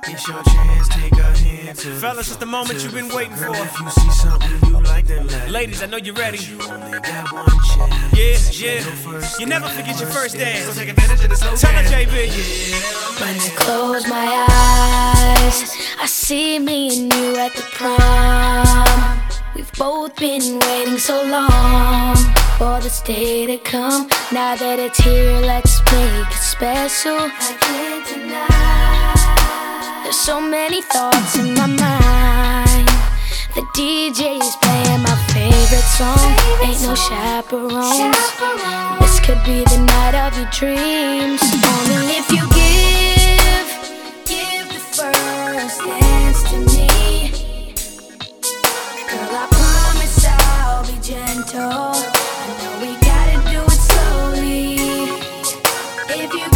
It's your chance, take a hand to Fellas, it's the moment you've been waiting for. Girl, if you see something you like, then let Ladies, I know you're ready. You only got one chance. Yeah. You never forget your first dance. So take advantage of the slow Tell her, dance. JB. When I close my eyes, I see me and you at the prom. We've both been waiting so long for this day to come. Now that it's here, let's make it special. I can't deny. There's so many thoughts in my mind. The DJ is playing my favorite song. Ain't no chaperones. This could be the night of your dreams. Only if you give the first dance to me. Girl, I promise I'll be gentle. I know we gotta do it slowly. If you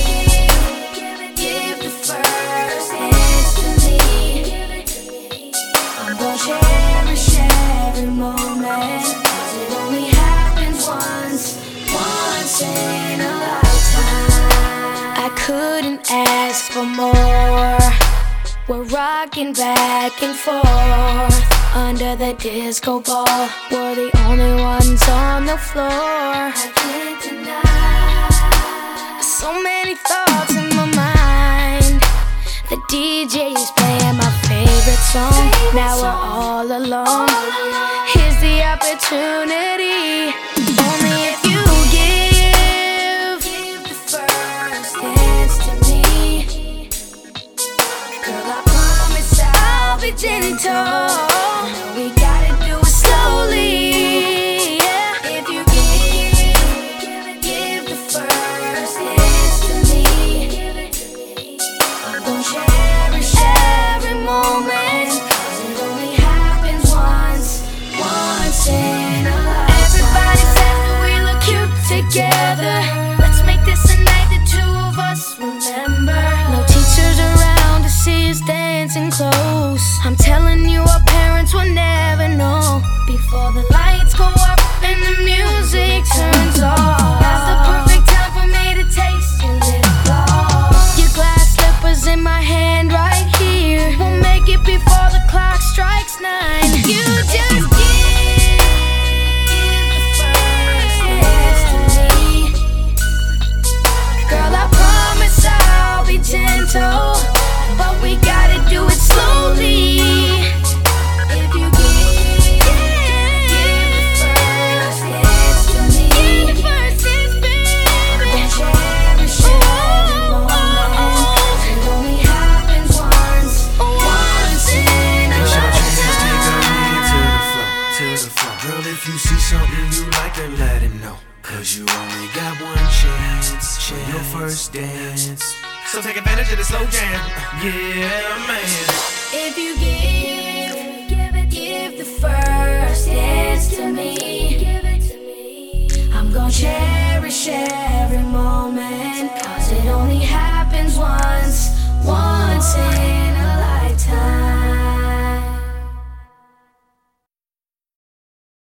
give the first dance to me, I'm gonna cherish every moment. 'Cause it only happens once in a lifetime. I couldn't ask for more. We're rocking back and forth under the disco ball. We're the only ones on the floor. I can't deny. So many thoughts in my mind. The DJ's playing my favorite song. Now we're all alone. Here's the opportunity. Only if you give the first dance to me. Girl, I promise I'll be gentle. We gotta do it slowly. Yeah. If you give the first dance to me, I'm gonna cherish every moment. 'Cause it only happens once in a lifetime. Everybody says that we look cute together. Let's make this a night the two of us remember. No teachers around to see us dancing close. I'm telling you, our parents will never know. Before the lights go up and the music turns off, that's the perfect time for me to taste your lip gloss. Your glass slippers in my hand right here. We'll make it before the clock strikes 9. You just give the first dance to me. Girl, I promise I'll be gentle, but we gotta do it slowly. If you give the first dance to me, I'm gonna cherish every moment. It only happens once in a It's your chance, take a lifetime. hand to the floor. Girl, if you see something you like, then let him know. 'Cause you only got one chance for your first dance. So take advantage of the slow jam. Yeah, man. If you give the first dance to me, I'm gonna cherish it.